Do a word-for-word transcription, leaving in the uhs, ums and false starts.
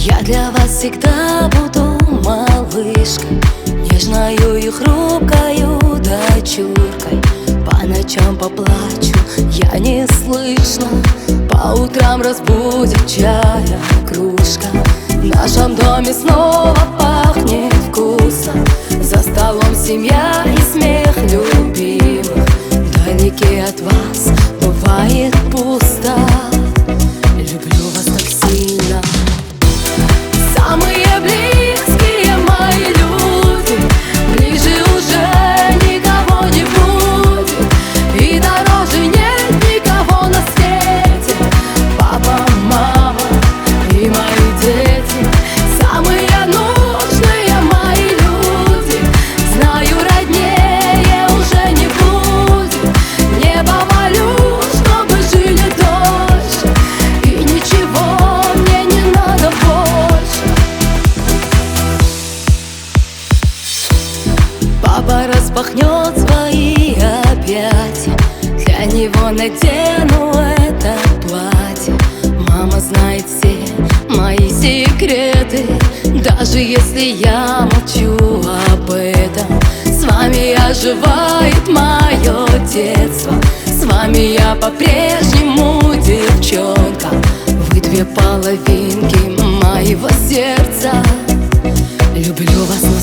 Я для вас всегда буду малышкой, нежною и хрупкою дочуркой. По ночам поплачу, я не слышно, по утрам разбудит чая кружка. В нашем доме снова пахнет вкусно, за столом семья и смех любимых. Вдалеке от вас бывает пусто. Люблю вас так сильно. Самые близкие мои люди, ближе уже никого не будет, и дороже нет никого на свете. Папа, мама и мои дети, самые нужные мои люди. Знаю, роднее уже не будет. Небо молю, чтобы жили дольше, и ничего мне не надо больше. Папа распахнет свои объятия, для него надену это платье. Мама знает все мои секреты, даже если я молчу об этом. С вами оживает мое детство, с вами я по-прежнему девчонка. Вы две половинки моего сердца. Люблю вас.